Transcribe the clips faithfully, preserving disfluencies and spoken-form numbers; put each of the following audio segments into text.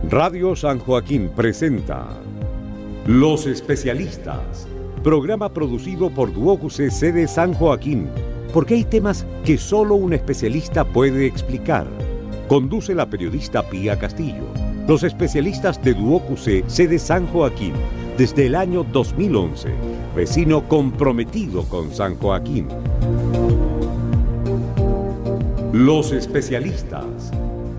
Radio San Joaquín presenta Los Especialistas, programa producido por Duocuce sede San Joaquín, porque hay temas que solo un especialista puede explicar. Conduce la periodista Pía Castillo. Los especialistas de Duocuce sede San Joaquín, desde el año dos mil once, vecino comprometido con San Joaquín. Los Especialistas.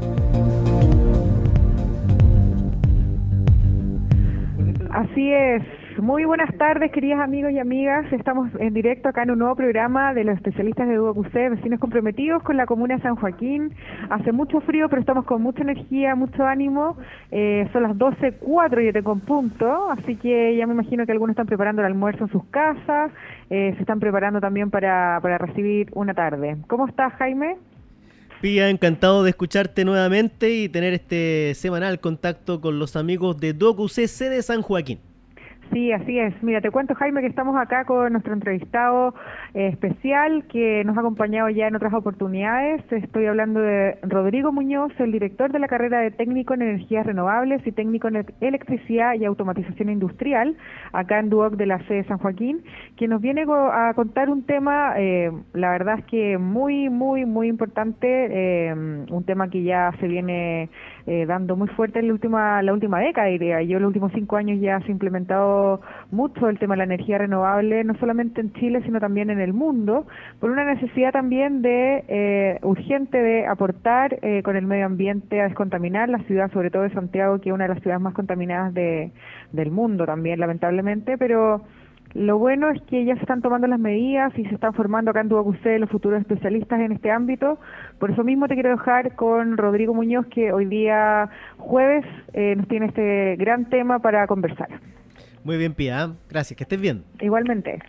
Así es. Muy buenas tardes, queridos amigos y amigas. Estamos en directo acá en un nuevo programa de los especialistas de Duocuce, vecinos comprometidos con la comuna de San Joaquín. Hace mucho frío, pero estamos con mucha energía, mucho ánimo. Eh, son las doce cuatro y tengo un punto, así que ya me imagino que algunos están preparando el almuerzo en sus casas, eh, se están preparando también para, para recibir una tarde. ¿Cómo estás, Jaime? Pía, encantado de escucharte nuevamente y tener este semanal contacto con los amigos de Duocuce sede San Joaquín. Sí, así es. Mira, te cuento, Jaime, que estamos acá con nuestro entrevistado eh, especial que nos ha acompañado ya en otras oportunidades. Estoy hablando de Rodrigo Muñoz, el director de la carrera de técnico en energías renovables y técnico en electricidad y automatización industrial, acá en Duoc de la sede San Joaquín, que nos viene a contar un tema, eh, la verdad es que muy, muy, muy importante, eh, un tema que ya se viene eh, dando muy fuerte en la última, la última década, diría yo. En los últimos cinco años ya se ha implementado mucho el tema de la energía renovable, no solamente en Chile, sino también en el mundo, por una necesidad también de eh, urgente de aportar eh, con el medio ambiente a descontaminar la ciudad, sobre todo de Santiago, que es una de las ciudades más contaminadas de, del mundo también, lamentablemente, pero lo bueno es que ya se están tomando las medidas y se están formando acá en Duocuce los futuros especialistas en este ámbito. Por eso mismo te quiero dejar con Rodrigo Muñoz, que hoy día jueves eh, nos tiene este gran tema para conversar. Muy bien, Pía. Gracias, que estés bien. Igualmente.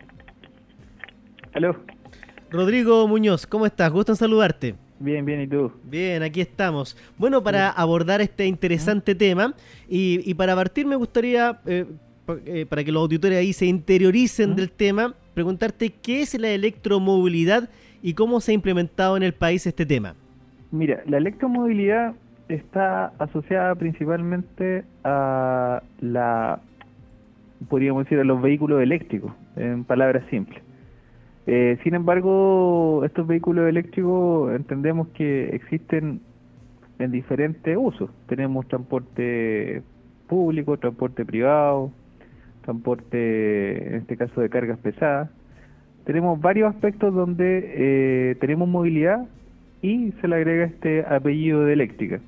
Aló. Rodrigo Muñoz, ¿cómo estás? Gusto en saludarte. Bien, bien, ¿y tú? Bien, aquí estamos. Bueno, para abordar este interesante tema y, y para partir me gustaría, eh, eh, para que los auditores ahí se interioricen ¿Mm? del tema, preguntarte qué es la electromovilidad y cómo se ha implementado en el país este tema. Mira, la electromovilidad está asociada principalmente a la... podríamos decir a los vehículos eléctricos, en palabras simples. Eh, sin embargo, estos vehículos eléctricos entendemos que existen en diferentes usos. Tenemos transporte público, transporte privado, transporte, en este caso, de cargas pesadas. Tenemos varios aspectos donde eh, tenemos movilidad y se le agrega este apellido de eléctrica.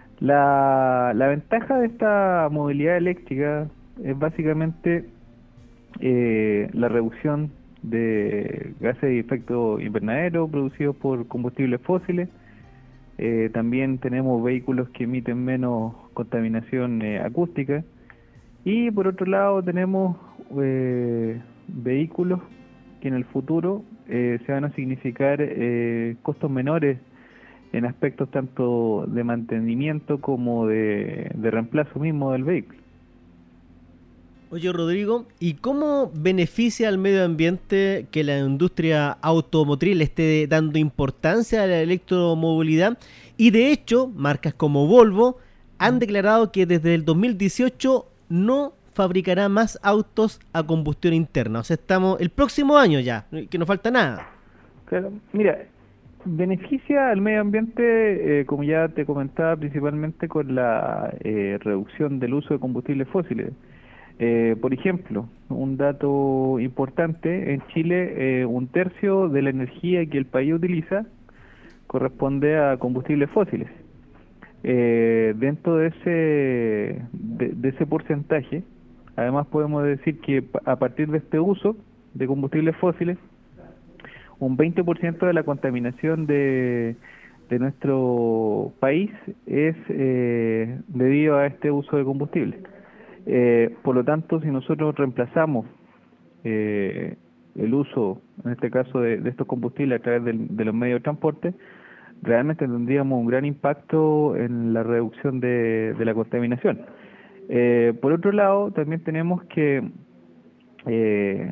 La, la ventaja de esta movilidad eléctrica es básicamente eh, la reducción de gases de efecto invernadero producidos por combustibles fósiles. Eh, también tenemos vehículos que emiten menos contaminación eh, acústica. Y por otro lado tenemos eh, vehículos que en el futuro eh, se van a significar eh, costos menores en aspectos tanto de mantenimiento como de, de reemplazo mismo del vehículo. Oye, Rodrigo, ¿y cómo beneficia al medio ambiente que la industria automotriz le esté dando importancia a la electromovilidad? Y de hecho, marcas como Volvo han declarado que desde el dos mil dieciocho no fabricará más autos a combustión interna. O sea, estamos el próximo año ya, que no falta nada. Claro, mira, beneficia al medio ambiente, eh, como ya te comentaba, principalmente con la eh, reducción del uso de combustibles fósiles. Eh, por ejemplo, un dato importante, en Chile eh, un tercio de la energía que el país utiliza corresponde a combustibles fósiles. Eh, dentro de ese, de, de ese porcentaje, además podemos decir que a partir de este uso de combustibles fósiles, un veinte por ciento de la contaminación de, de nuestro país es eh, debido a este uso de combustibles. Eh, por lo tanto, si nosotros reemplazamos eh, el uso, en este caso, de, de estos combustibles a través del, de los medios de transporte, realmente tendríamos un gran impacto en la reducción de, de la contaminación. Eh, por otro lado, también tenemos que eh,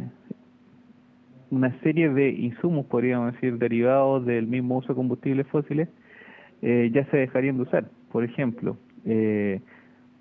una serie de insumos, podríamos decir, derivados del mismo uso de combustibles fósiles, eh, ya se dejarían de usar. Por ejemplo, eh,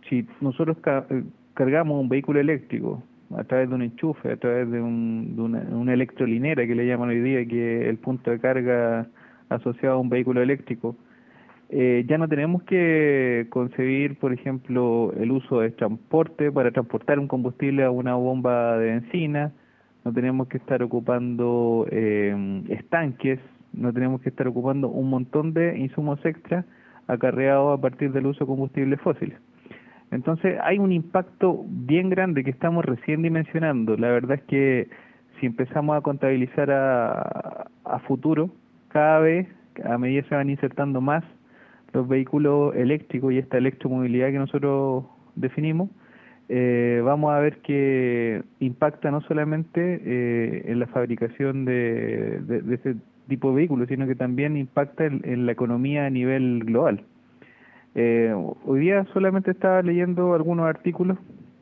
si nosotros ca cargamos un vehículo eléctrico a través de un enchufe, a través de, un, de una, una electrolinera que le llaman hoy día, que es el punto de carga asociado a un vehículo eléctrico, eh, ya no tenemos que concebir, por ejemplo, el uso de transporte para transportar un combustible a una bomba de benzina, no tenemos que estar ocupando eh, estanques, no tenemos que estar ocupando un montón de insumos extras acarreados a partir del uso de combustibles fósiles. Entonces hay un impacto bien grande que estamos recién dimensionando. La verdad es que si empezamos a contabilizar a, a futuro, cada vez, a medida que se van insertando más los vehículos eléctricos y esta electromovilidad que nosotros definimos, eh, vamos a ver que impacta no solamente eh, en la fabricación de, de, de ese tipo de vehículos, sino que también impacta en, en la economía a nivel global. Eh, hoy día solamente estaba leyendo algunos artículos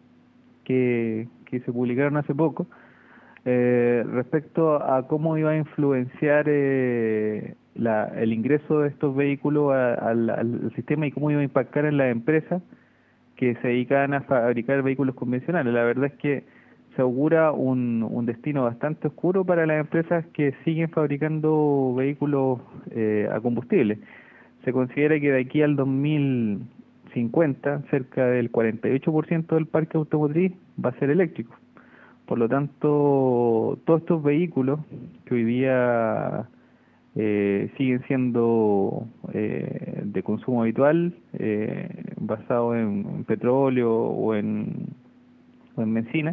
que, que se publicaron hace poco eh, respecto a cómo iba a influenciar eh, la, el ingreso de estos vehículos a, al, al sistema y cómo iba a impactar en las empresas que se dedican a fabricar vehículos convencionales. La verdad es que se augura un, un destino bastante oscuro para las empresas que siguen fabricando vehículos eh, a combustible. Se considera que de aquí al dos mil cincuenta, cerca del cuarenta y ocho por ciento del parque automotriz va a ser eléctrico. Por lo tanto, todos estos vehículos que hoy día eh, siguen siendo eh, de consumo habitual, eh, basados en, en petróleo o en, o en benzina,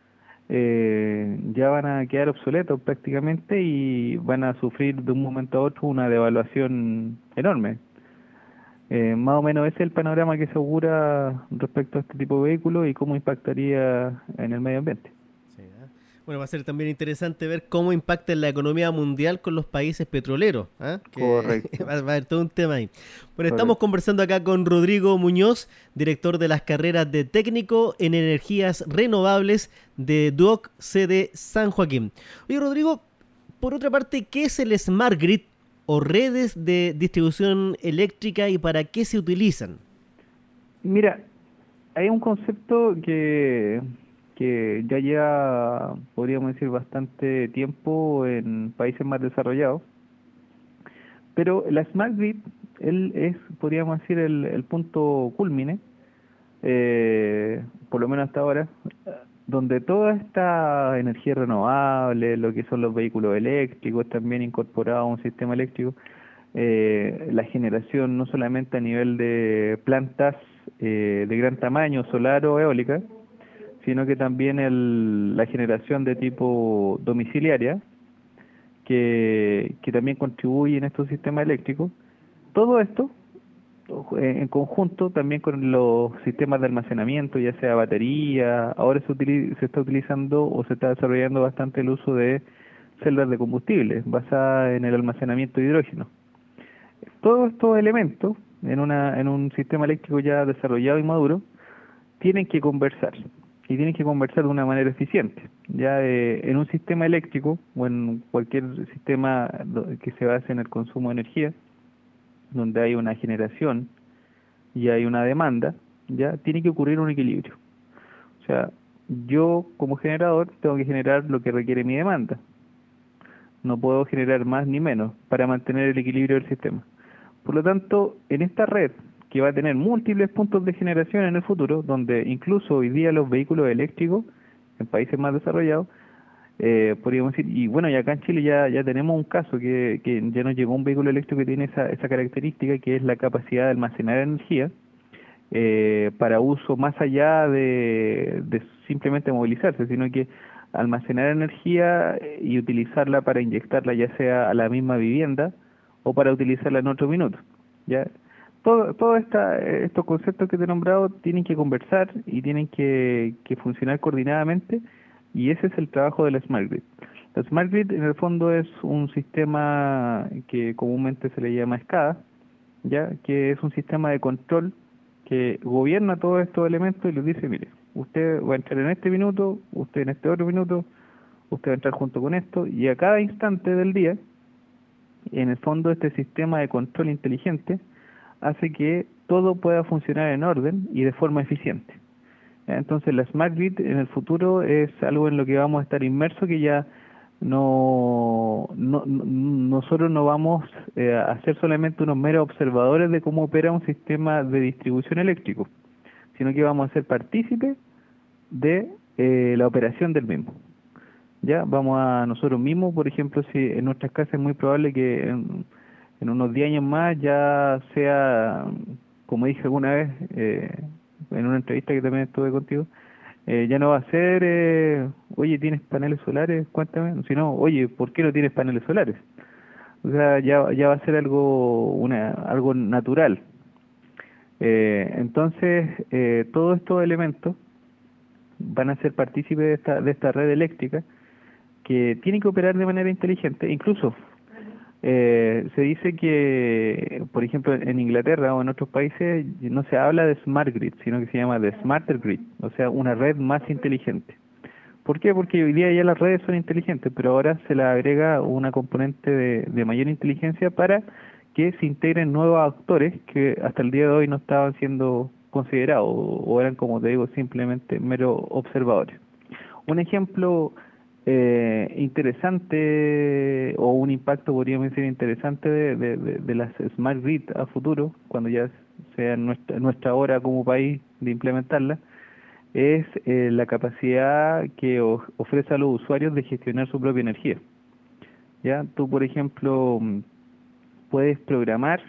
eh, ya van a quedar obsoletos prácticamente y van a sufrir de un momento a otro una devaluación enorme. Eh, más o menos ese es el panorama que se augura respecto a este tipo de vehículos y cómo impactaría en el medio ambiente. Sí, ¿eh? Bueno, va a ser también interesante ver cómo impacta en la economía mundial con los países petroleros. ¿eh? Que Correcto. Va, va a haber todo un tema ahí. Bueno, Correcto. Estamos conversando acá con Rodrigo Muñoz, director de las carreras de técnico en energías renovables de D U O C sede San Joaquín. Oye, Rodrigo, por otra parte, ¿qué es el Smart Grid o redes de distribución eléctrica y para qué se utilizan? Mira, hay un concepto que, que ya lleva, podríamos decir, bastante tiempo en países más desarrollados, pero la Smart Grid él es, podríamos decir, el, el punto culmine, eh, por lo menos hasta ahora, donde toda esta energía renovable, lo que son los vehículos eléctricos, también incorporado a un sistema eléctrico, eh, la generación no solamente a nivel de plantas eh, de gran tamaño, solar o eólica, sino que también el, la generación de tipo domiciliaria, que, que también contribuye en estos sistemas eléctricos. Todo esto en conjunto también con los sistemas de almacenamiento, ya sea batería. Ahora se, utiliza, se está utilizando o se está desarrollando bastante el uso de celdas de combustible basadas en el almacenamiento de hidrógeno. Todos estos elementos en, una, en un sistema eléctrico ya desarrollado y maduro tienen que conversar y tienen que conversar de una manera eficiente. Ya eh, en un sistema eléctrico o en cualquier sistema que se base en el consumo de energía, donde hay una generación y hay una demanda, ya tiene que ocurrir un equilibrio. O sea, yo como generador tengo que generar lo que requiere mi demanda. No puedo generar más ni menos para mantener el equilibrio del sistema. Por lo tanto, en esta red, que va a tener múltiples puntos de generación en el futuro, donde incluso hoy día los vehículos eléctricos, en países más desarrollados, Eh, podríamos decir, y bueno, y acá en Chile ya ya tenemos un caso que, que ya nos llegó un vehículo eléctrico que tiene esa, esa característica, que es la capacidad de almacenar energía eh, para uso más allá de, de simplemente movilizarse, sino que almacenar energía y utilizarla para inyectarla ya sea a la misma vivienda o para utilizarla en otro minuto. ¿Ya? Todo, todo esta, estos conceptos que te he nombrado tienen que conversar y tienen que, que funcionar coordinadamente. Y ese es el trabajo de la Smart Grid. La Smart Grid en el fondo es un sistema que comúnmente se le llama SCADA, ya que es un sistema de control que gobierna todos estos elementos y les dice, mire, usted va a entrar en este minuto, usted en este otro minuto, usted va a entrar junto con esto, y a cada instante del día, en el fondo este sistema de control inteligente hace que todo pueda funcionar en orden y de forma eficiente. Entonces la Smart Grid en el futuro es algo en lo que vamos a estar inmersos, que ya no, no, no nosotros no vamos eh, a ser solamente unos meros observadores de cómo opera un sistema de distribución eléctrico, sino que vamos a ser partícipes de eh, la operación del mismo. Ya vamos a nosotros mismos, por ejemplo, si en nuestras casas es muy probable que en, en unos diez años más ya sea, como dije alguna vez eh, en una entrevista que también estuve contigo, eh, ya no va a ser, eh, oye, ¿tienes paneles solares? Cuéntame, sino, oye, ¿por qué no tienes paneles solares? O sea, ya, ya va a ser algo, una, algo natural. Eh, entonces, eh, todos estos elementos van a ser partícipes de esta, de esta red eléctrica, que tiene que operar de manera inteligente. Incluso eh, se dice que, por ejemplo, en Inglaterra o en otros países no se habla de Smart Grid, sino que se llama de Smarter Grid, o sea, una red más inteligente. ¿Por qué? Porque hoy día ya las redes son inteligentes, pero ahora se le agrega una componente de, de mayor inteligencia para que se integren nuevos actores que hasta el día de hoy no estaban siendo considerados o eran, como te digo, simplemente meros observadores. Un ejemplo eh, interesante o un impacto, podríamos decir, interesante de, de, de, de las Smart Grid a futuro, cuando ya sea nuestra, nuestra hora como país de implementarla, es eh, la capacidad que o, ofrece a los usuarios de gestionar su propia energía. Ya, tú, por ejemplo, puedes programar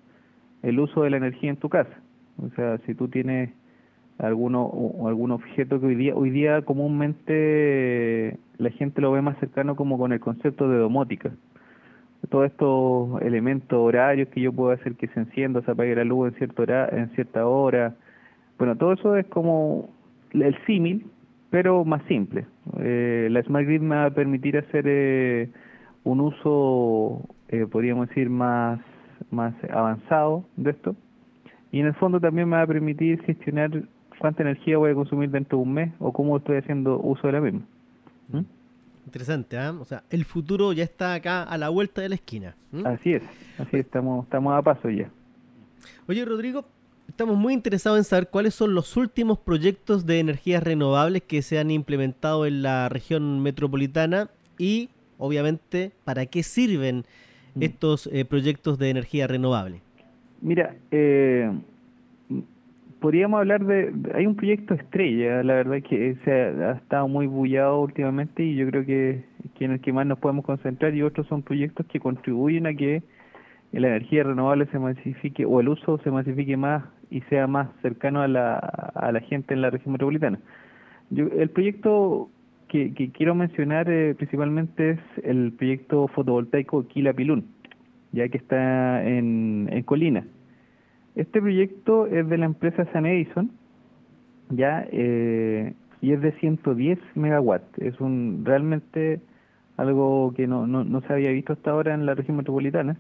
el uso de la energía en tu casa. O sea, si tú tienes alguno o algún objeto que hoy día hoy día comúnmente la gente lo ve más cercano como con el concepto de domótica. Todos estos elementos horarios que yo puedo hacer que se encienda, se apague la luz en cierta hora, en cierta hora. Bueno, todo eso es como el símil, pero más simple. Eh, la Smart Grid me va a permitir hacer eh, un uso, eh, podríamos decir, más, más avanzado de esto. Y en el fondo también me va a permitir gestionar cuánta energía voy a consumir dentro de un mes o cómo estoy haciendo uso de la misma. ¿Mm? Interesante, ¿eh? O sea, el futuro ya está acá a la vuelta de la esquina. ¿Mm? Así es, así es, estamos, estamos a paso ya. Oye, Rodrigo, estamos muy interesados en saber cuáles son los últimos proyectos de energías renovables que se han implementado en la región metropolitana y, obviamente, para qué sirven mm. estos eh, proyectos de energía renovable. Mira, eh, podríamos hablar de, hay un proyecto estrella, la verdad que se ha, ha estado muy bullado últimamente y yo creo que, que en el que más nos podemos concentrar, y otros son proyectos que contribuyen a que la energía renovable se masifique o el uso se masifique más y sea más cercano a la, a la gente en la región metropolitana. Yo, el proyecto que, que quiero mencionar eh, principalmente es el proyecto fotovoltaico Quilapilún, ya que está en, en Colina. Este proyecto es de la empresa San Edison, ya, eh, y es de ciento diez megawatts. Es un realmente algo que no, no, no se había visto hasta ahora en la región metropolitana,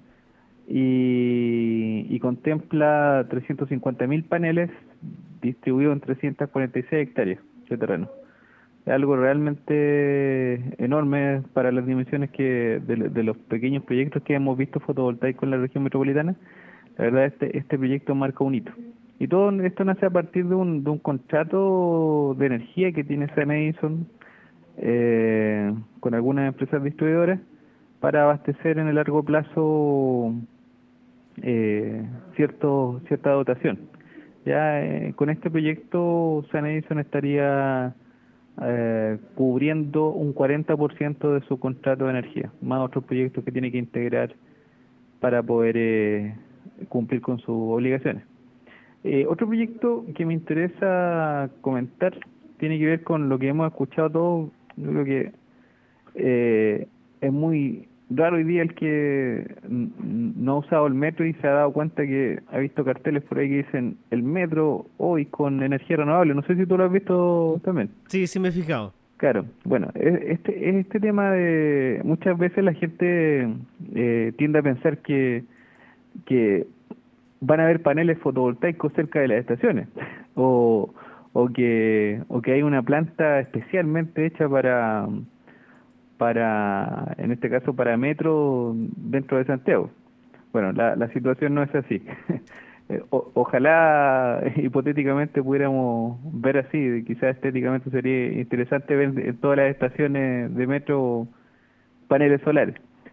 y, y contempla trescientos cincuenta mil paneles distribuidos en trescientas cuarenta y seis hectáreas de terreno. Es algo realmente enorme para las dimensiones que de, de los pequeños proyectos que hemos visto fotovoltaicos en la región metropolitana. La verdad, este este proyecto marca un hito. Y todo esto nace a partir de un, de un contrato de energía que tiene San Edison eh, con algunas empresas distribuidoras para abastecer en el largo plazo eh, cierto cierta dotación. Ya eh, con este proyecto San Edison estaría eh, cubriendo un cuarenta por ciento de su contrato de energía, más otros proyectos que tiene que integrar para poder eh, cumplir con sus obligaciones. Eh, otro proyecto que me interesa comentar tiene que ver con lo que hemos escuchado todos. Yo creo que eh, es muy raro hoy día el que no ha usado el metro y se ha dado cuenta que ha visto carteles por ahí que dicen el metro hoy con energía renovable. No sé si tú lo has visto también. Sí, sí me he fijado. Claro, bueno, este este tema de muchas veces la gente eh, tiende a pensar que que van a haber paneles fotovoltaicos cerca de las estaciones o o que o que hay una planta especialmente hecha para para en este caso para metro dentro de Santiago. Bueno, la, la situación no es así. eh, o- ojalá hipotéticamente pudiéramos ver así, quizás estéticamente sería interesante ver en todas las estaciones de metro paneles solares,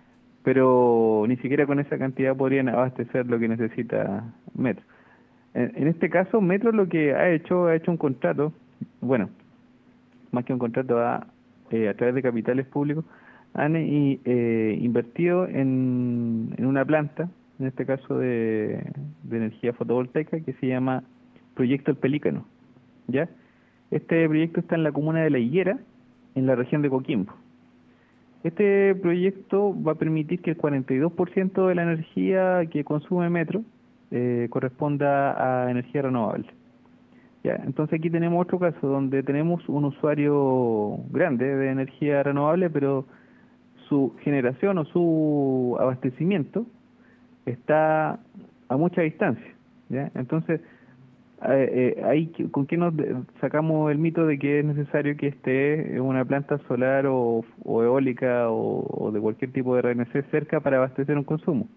pero ni siquiera con esa cantidad podrían abastecer lo que necesita Metro. En, en este caso, Metro lo que ha hecho, ha hecho un contrato, bueno, más que un contrato, ha, eh, a través de capitales públicos, han y, eh, invertido en, en una planta, en este caso de, de energía fotovoltaica, que se llama Proyecto El Pelícano, ¿ya? Este proyecto está en la comuna de La Higuera, en la región de Coquimbo. Este proyecto va a permitir que el cuarenta y dos por ciento de la energía que consume Metro eh, corresponda a energía renovable. Ya, entonces aquí tenemos otro caso donde tenemos un usuario grande de energía renovable, pero su generación o su abastecimiento está a mucha distancia, ¿ya? Entonces, eh, eh, ahí, ¿con qué nos de- sacamos el mito de que es necesario que esté una planta solar o, o eólica o, o de cualquier tipo de R N C cerca para abastecer un consumo?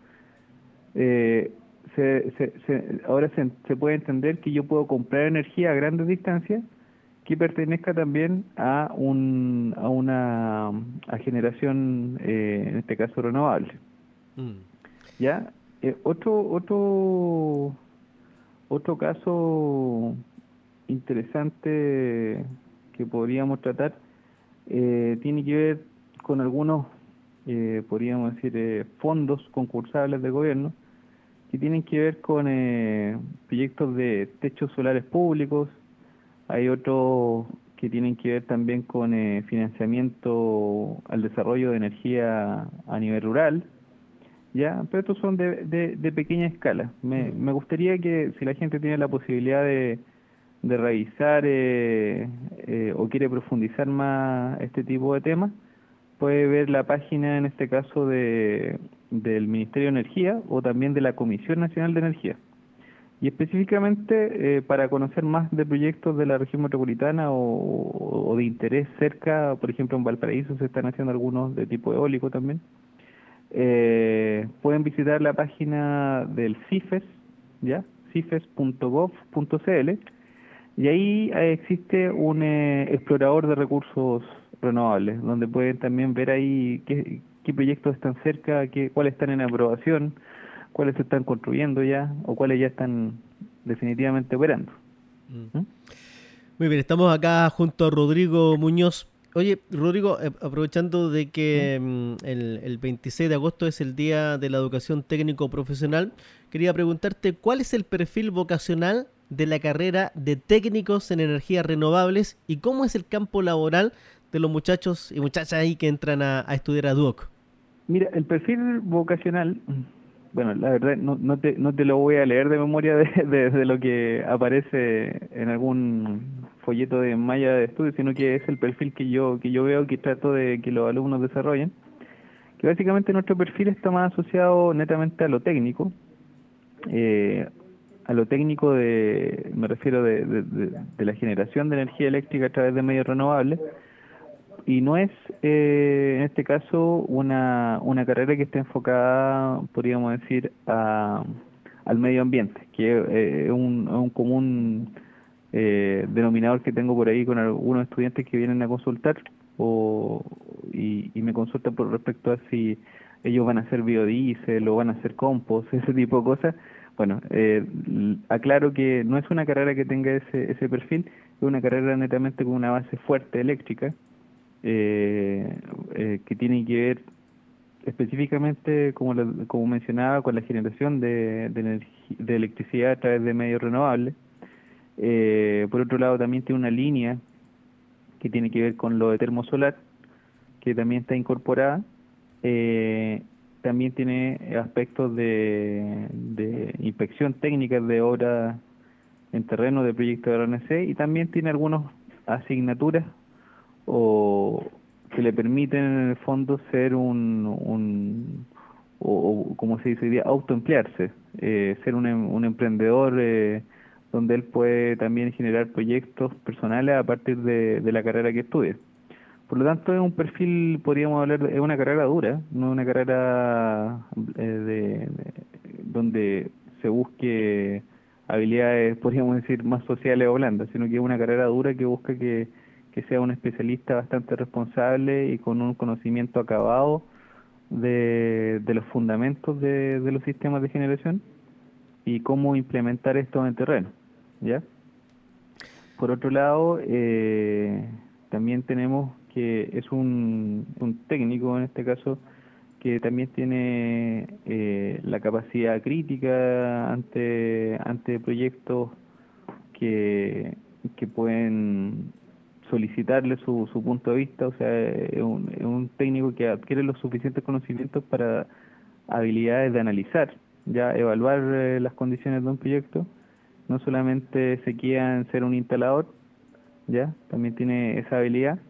Eh, se, se, se- ahora se, se puede entender que yo puedo comprar energía a grandes distancias que pertenezca también a un a una a generación eh, en este caso renovable. Mm. Ya. Eh, otro otro otro caso interesante que podríamos tratar eh, tiene que ver con algunos eh, podríamos decir eh, fondos concursables de gobierno que tienen que ver con eh, proyectos de techos solares públicos. Hay otros que tienen que ver también con eh, financiamiento al desarrollo de energía a nivel rural, ¿ya? Pero estos son de, de, de pequeña escala. Me, Mm. me gustaría que si la gente tiene la posibilidad de, de revisar eh, eh, o quiere profundizar más este tipo de temas, puede ver la página en este caso de, del Ministerio de Energía o también de la Comisión Nacional de Energía. Y específicamente eh, para conocer más de proyectos de la región metropolitana o, o de interés cerca, por ejemplo en Valparaíso se están haciendo algunos de tipo eólico también, eh, pueden visitar la página del CIFES, ¿ya? cifes punto gov punto cl, y ahí eh, existe un eh, explorador de recursos renovables, donde pueden también ver ahí qué, qué proyectos están cerca, qué, cuáles están en aprobación, cuáles se están construyendo ya o cuáles ya están definitivamente operando. Mm. ¿Mm? Muy bien, estamos acá junto a Rodrigo Muñoz. Oye, Rodrigo, eh, aprovechando de ¿Mm? que mm, el, el veintiséis de agosto es el Día de la Educación Técnico Profesional, quería preguntarte cuál es el perfil vocacional de la carrera de técnicos en energías renovables y cómo es el campo laboral de los muchachos y muchachas ahí que entran a, a estudiar a Duoc. Mira, el perfil vocacional, bueno, la verdad no, no te no te lo voy a leer de memoria de, de, de lo que aparece en algún folleto de malla de estudio, sino que es el perfil que yo que yo veo que trato de que los alumnos desarrollen, que básicamente nuestro perfil está más asociado netamente a lo técnico, eh, a lo técnico de, me refiero de, de, de, de la generación de energía eléctrica a través de medios renovables, y no es eh, en este caso una, una carrera que esté enfocada, podríamos decir, a, al medio ambiente, que eh, es un, es un común eh, denominador que tengo por ahí con algunos estudiantes que vienen a consultar o, y, y me consultan por respecto a si ellos van a hacer biodiesel o van a hacer compost, ese tipo de cosas. Bueno, eh, l- aclaro que no es una carrera que tenga ese, ese perfil, es una carrera netamente con una base fuerte eléctrica, eh, eh, que tiene que ver específicamente, como, lo- como mencionaba, con la generación de, de, energi- de electricidad a través de medios renovables. Eh, por otro lado, también tiene una línea que tiene que ver con lo de termosolar, que también está incorporada. Eh, también tiene aspectos de, de inspección técnica de obras en terreno de proyectos de R N C y también tiene algunas asignaturas o que le permiten en el fondo ser un, un o, o como se dice hoy día, autoemplearse, eh, ser un, em- un emprendedor eh, donde él puede también generar proyectos personales a partir de, de la carrera que estudie. Por lo tanto, es un perfil, podríamos hablar, de- es una carrera dura, no es una carrera eh, de, de- donde se busque habilidades, podríamos decir, más sociales o blandas, sino que es una carrera dura que busca que, que sea un especialista bastante responsable y con un conocimiento acabado de, de los fundamentos de, de los sistemas de generación y cómo implementar esto en terreno, ¿ya? Por otro lado, eh, también tenemos que es un, un técnico, en este caso, que también tiene eh, la capacidad crítica ante ante proyectos que, que pueden solicitarle su, su punto de vista, o sea, es un, es un técnico que adquiere los suficientes conocimientos para habilidades de analizar, ya evaluar eh, las condiciones de un proyecto, no solamente se queda en ser un instalador, ya, también tiene esa habilidad.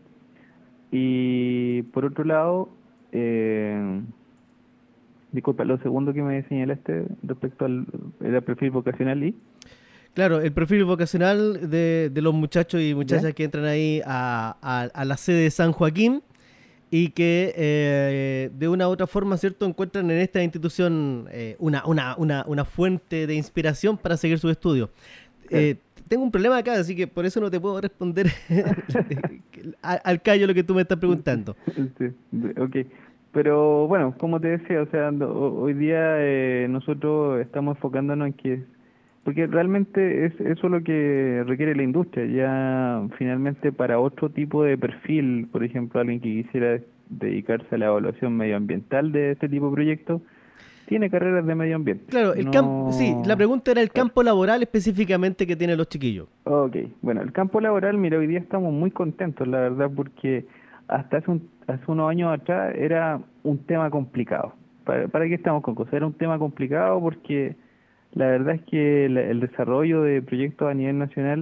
Y por otro lado, eh, disculpa, lo segundo que me señalaste respecto al era perfil vocacional y... Claro, el perfil vocacional de, de los muchachos y muchachas ¿Ya? que entran ahí a, a, a la sede de San Joaquín y que eh, de una u otra forma, ¿cierto?, encuentran en esta institución eh, una, una, una, una fuente de inspiración para seguir sus estudios. Eh, tengo un problema acá, así que por eso no te puedo responder al, al callo lo que tú me estás preguntando. Sí, ok. Pero bueno, como te decía, o sea, hoy día eh, nosotros estamos enfocándonos en que, porque realmente es eso es lo que requiere la industria, ya finalmente para otro tipo de perfil, por ejemplo, alguien que quisiera dedicarse a la evaluación medioambiental de este tipo de proyectos, tiene carreras de medio ambiente. Claro, el no... campo, sí, la pregunta era el claro. campo laboral específicamente que tienen los chiquillos. Ok, bueno, el campo laboral, mira, hoy día estamos muy contentos, la verdad, porque hasta hace, un, hace unos años atrás era un tema complicado. ¿Para, para qué estamos con cosas? Era un tema complicado porque la verdad es que el, el desarrollo de proyectos a nivel nacional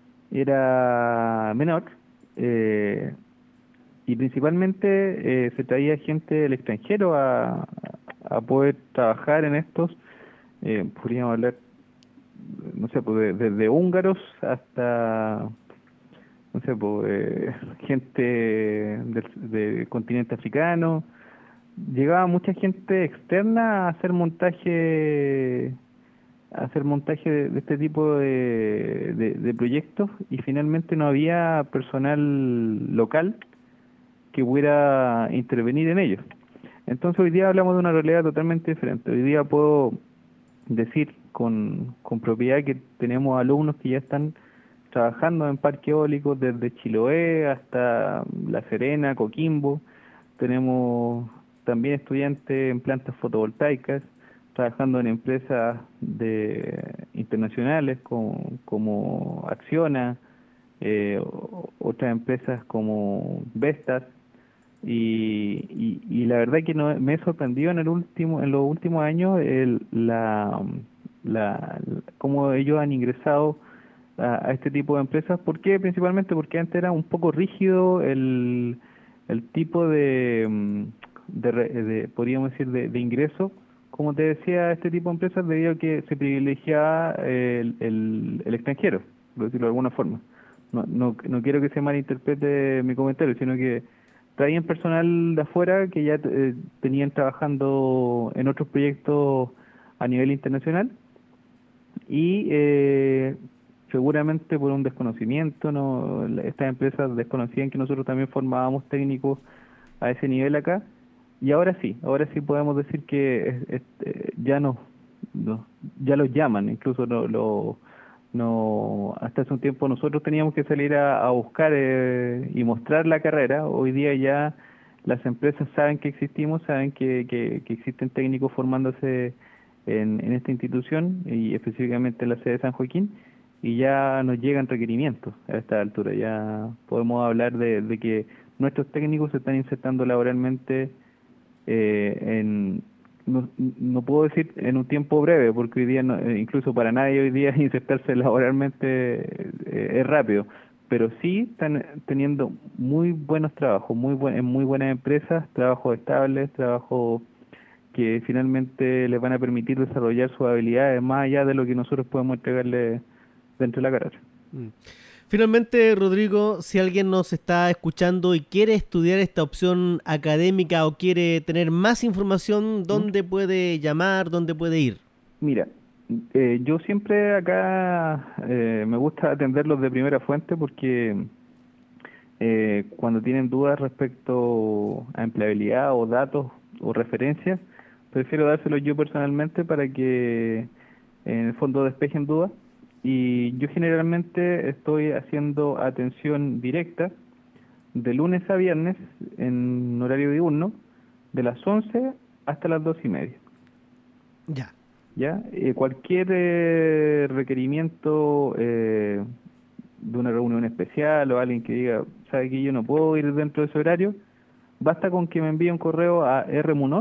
era menor eh, y principalmente eh, se traía gente del extranjero a, a poder trabajar en estos, eh, podríamos hablar, no sé, pues desde de húngaros hasta, no sé, pues eh, gente del, del continente africano. Llegaba mucha gente externa a hacer montaje a hacer montaje de, de este tipo de, de, de proyectos y finalmente no había personal local que pudiera intervenir en ellos. Entonces hoy día hablamos de una realidad totalmente diferente. Hoy día puedo decir con, con propiedad que tenemos alumnos que ya están trabajando en parques eólicos desde Chiloé hasta La Serena, Coquimbo. Tenemos también estudiantes en plantas fotovoltaicas, trabajando en empresas de internacionales como, como Acciona, eh, otras empresas como Vestas. Y, y, y la verdad que no, me he sorprendido en el último en los últimos años el, la, la, la cómo ellos han ingresado a, a este tipo de empresas. ¿Por qué? Principalmente porque antes era un poco rígido el, el tipo de, de, de podríamos decir de, de ingreso, como te decía, a este tipo de empresas, debido a que se privilegiaba el, el, el extranjero, por decirlo de alguna forma. No, no, no quiero que se malinterprete mi comentario, sino que traían personal de afuera que ya eh, tenían trabajando en otros proyectos a nivel internacional y eh, seguramente por un desconocimiento, no estas empresas desconocían que nosotros también formábamos técnicos a ese nivel acá, y ahora sí, ahora sí podemos decir que es, es, eh, ya no, no ya los llaman, incluso no, lo, no hasta hace un tiempo nosotros teníamos que salir a, a buscar eh, y mostrar la carrera. Hoy día ya las empresas saben que existimos, saben que, que, que existen técnicos formándose en, en esta institución y específicamente en la sede de San Joaquín, y ya nos llegan requerimientos a esta altura. Ya podemos hablar de, de que nuestros técnicos se están insertando laboralmente eh, en No, no puedo decir en un tiempo breve, porque hoy día, no, incluso para nadie hoy día insertarse laboralmente eh, es rápido, pero sí están teniendo muy buenos trabajos, muy buen, en muy buenas empresas, trabajos estables, trabajos que finalmente les van a permitir desarrollar sus habilidades más allá de lo que nosotros podemos entregarle dentro de la carrera. Mm. Finalmente, Rodrigo, si alguien nos está escuchando y quiere estudiar esta opción académica o quiere tener más información, ¿dónde puede llamar, dónde puede ir? Mira, Eh, yo siempre acá eh, me gusta atenderlos de primera fuente porque eh, cuando tienen dudas respecto a empleabilidad o datos o referencias, prefiero dárselos yo personalmente para que en el fondo despejen dudas. Y yo generalmente estoy haciendo atención directa de lunes a viernes en horario diurno, de las once hasta las dos y media. Ya. ¿Ya? Eh, cualquier eh, requerimiento eh, de una reunión especial o alguien que diga, sabe que yo no puedo ir dentro de ese horario, basta con que me envíe un correo a rmunoz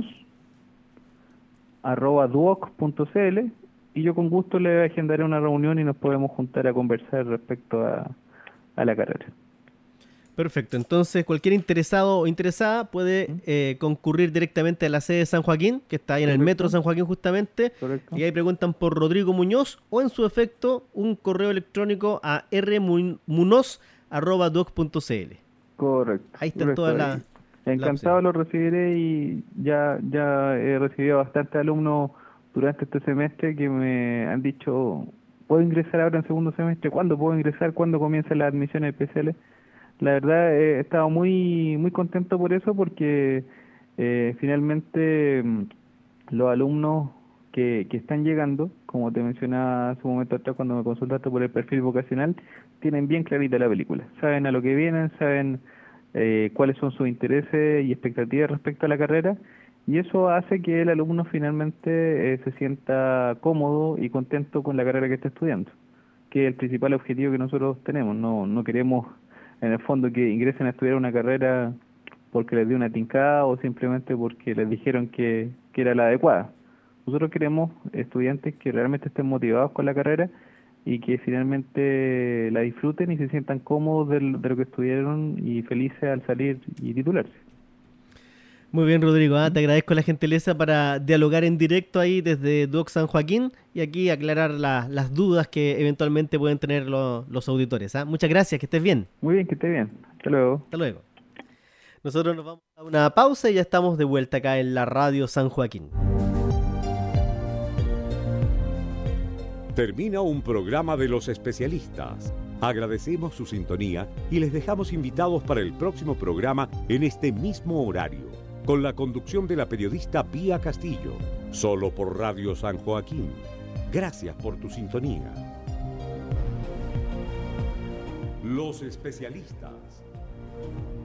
arroba duoc punto cl y yo con gusto le agendaré una reunión y nos podemos juntar a conversar respecto a, a la carrera. Perfecto, entonces cualquier interesado o interesada puede eh, concurrir directamente a la sede de San Joaquín, que está ahí en el metro San Joaquín justamente. Correcto. Y ahí preguntan por Rodrigo Muñoz o en su efecto un correo electrónico a rmunoz arroba duoc punto cl. Correcto. Ahí está toda la... Encantado lo recibiré y ya, ya he recibido bastantes alumnos durante este semestre que me han dicho, ¿puedo ingresar ahora en segundo semestre? ¿Cuándo puedo ingresar? ¿Cuándo comienzan las admisiones especiales? La verdad he estado muy muy contento por eso porque eh, finalmente los alumnos que, que están llegando, como te mencionaba hace un momento atrás cuando me consultaste por el perfil vocacional, tienen bien clarita la película, saben a lo que vienen, saben eh, cuáles son sus intereses y expectativas respecto a la carrera y eso hace que el alumno finalmente eh, se sienta cómodo y contento con la carrera que está estudiando, que es el principal objetivo que nosotros tenemos. No, no queremos en el fondo que ingresen a estudiar una carrera porque les dio una tincada o simplemente porque les dijeron que, que era la adecuada. Nosotros queremos estudiantes que realmente estén motivados con la carrera y que finalmente la disfruten y se sientan cómodos de, de lo que estudiaron y felices al salir y titularse. Muy bien, Rodrigo, ¿eh? Te agradezco la gentileza para dialogar en directo ahí desde Duoc San Joaquín y aquí aclarar la, las dudas que eventualmente pueden tener lo, los auditores. ¿eh? Muchas gracias, que estés bien. Muy bien, que estés bien. Hasta luego. Hasta luego. Nosotros nos vamos a una pausa y ya estamos de vuelta acá en la Radio San Joaquín. Termina un programa de los especialistas. Agradecemos su sintonía y les dejamos invitados para el próximo programa en este mismo horario, con la conducción de la periodista Pía Castillo, solo por Radio San Joaquín. Gracias por tu sintonía. Los especialistas.